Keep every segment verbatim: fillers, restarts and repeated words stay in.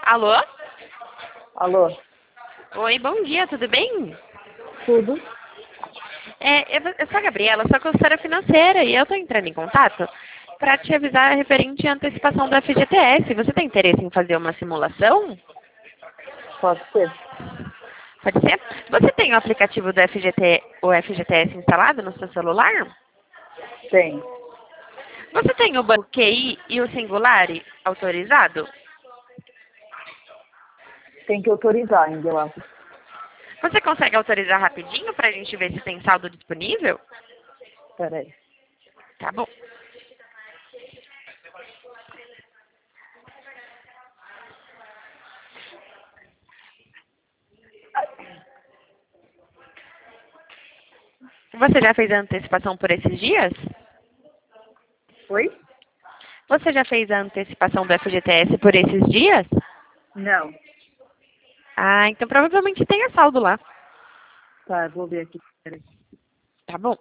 Alô? Alô? Oi, bom dia, tudo bem? Tudo? É, eu, eu sou a Gabriela, sou consultora financeira e eu estou entrando em contato para te avisar referente à antecipação do F G T S. Você tem interesse em fazer uma simulação? Pode ser? Pode ser? Você tem o aplicativo do F G T, o F G T S instalado no seu celular? Tem. Você tem o banco Q I e o Singular autorizado? Tem que autorizar ainda, eu acho. Você consegue autorizar rapidinho para a gente ver se tem saldo disponível? Peraí. Tá bom. Você já fez a antecipação por esses dias? Oi? Você já fez a antecipação do F G T S por esses dias? Não. Ah, então provavelmente tenha saldo lá. Tá, eu vou ver aqui. Peraí. Tá bom.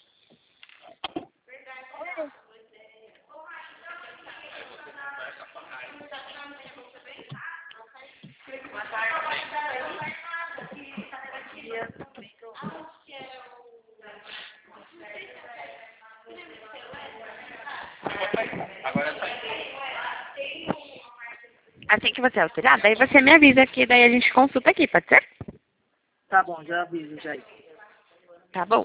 Assim que você autorizar, daí você me avisa que daí a gente consulta aqui, pode ser? Tá bom, já aviso já. Tá bom.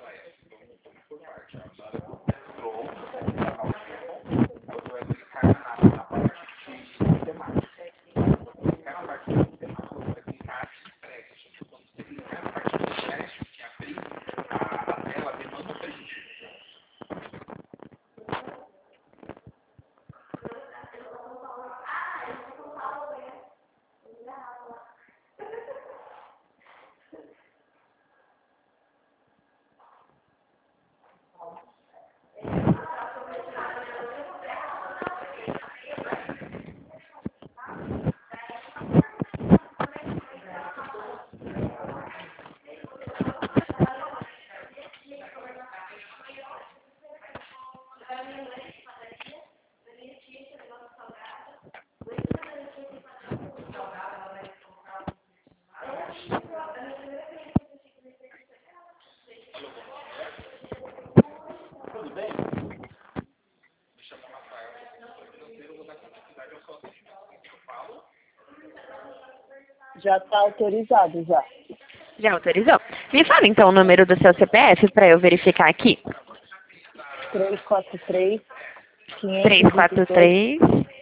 Já tá autorizado, já. Já autorizou? Me fala então o número do seu C P F para eu verificar aqui. três quatro três, Três quinhentos e quatro dezoito, três.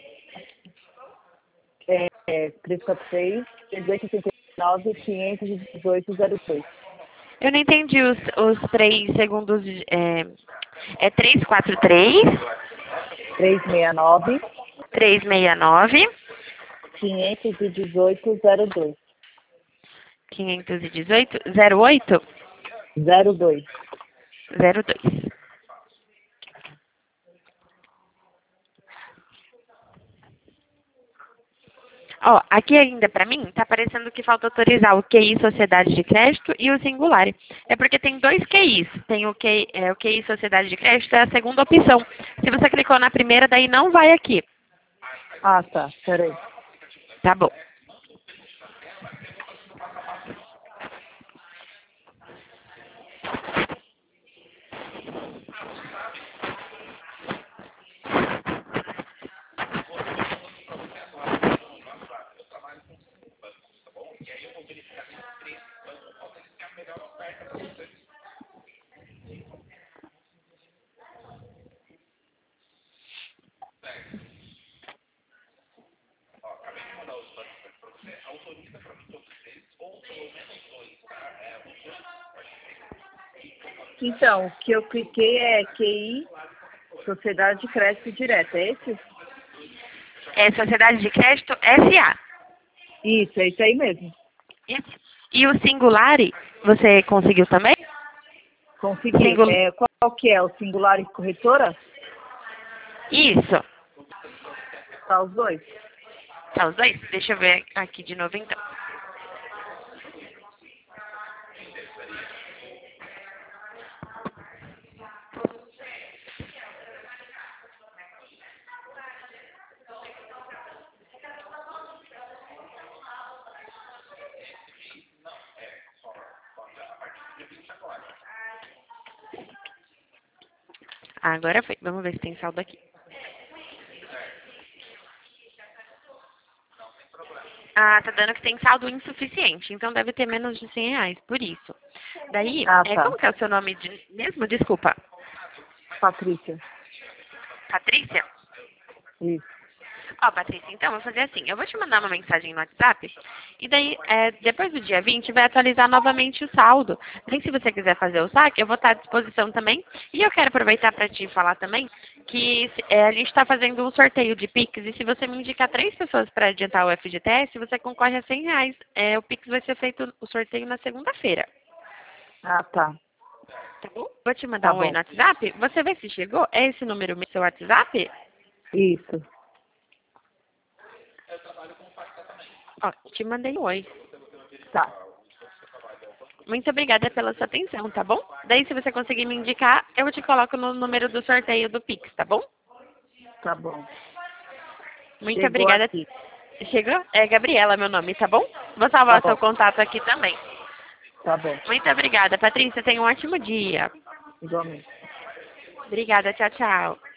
é, é, três quatro três, trezentos e sessenta e nove, quinhentos e dezoito, zero três. Eu não entendi os, os três segundos. de- É, é três quatro três, trezentos e sessenta e nove, três seis nove, quinhentos e dezoito, zero dois. quinhentos e dezoito, zero oito, zero dois. zero dois. Ó, aqui ainda pra mim tá parecendo que falta autorizar o Q I Sociedade de Crédito e o Singular. É porque tem dois Q Is. Tem o Q I, é, o Q I Sociedade de Crédito é a segunda opção. Se você clicou na primeira, daí não vai aqui. Ah, tá. Peraí. Tá bom. Então, o que eu cliquei é Q I, Sociedade de Crédito Direto, é esse? É Sociedade de Crédito S A. Isso, é isso aí mesmo. Isso. E o Singular, você conseguiu também? Consegui. Singul... É, qual que é? O Singular e Corretora? Isso. Tá os dois. Tá, os dois? Deixa eu ver aqui de novo então. Agora foi. Vamos ver se tem saldo aqui. Ah, tá dando que tem saldo insuficiente, então deve ter menos de cem reais, por isso. Daí, Ah, é, tá. como que é o seu nome de, mesmo? Desculpa. Patrícia. Patrícia? Isso. Ó, Patrícia, então, vou fazer assim. Eu vou te mandar uma mensagem no WhatsApp e daí, é, depois do dia vinte, vai atualizar novamente o saldo. Nem se você quiser fazer o saque, eu vou estar à disposição também. E eu quero aproveitar para te falar também que é, a gente está fazendo um sorteio de Pix e se você me indicar três pessoas para adiantar o F G T S, você concorre a cem reais. É, o Pix vai ser feito, o sorteio na segunda-feira. Ah, tá. Tá bom? Vou te mandar Tá um oi bom. no WhatsApp. Você vê se chegou? É esse número meu seu WhatsApp? Isso. Ó, te mandei um oi. Tá. Muito obrigada pela sua atenção, tá bom? Daí, se você conseguir me indicar, eu te coloco no número do sorteio do Pix, tá bom? Tá bom. Muito Chegou obrigada. aqui. Chegou? É Gabriela, meu nome, tá bom? Vou Tá salvar o seu bom. contato aqui também. Tá bom. Muito obrigada, Patrícia. Tenha um ótimo dia. Igualmente. Obrigada. Tchau, tchau.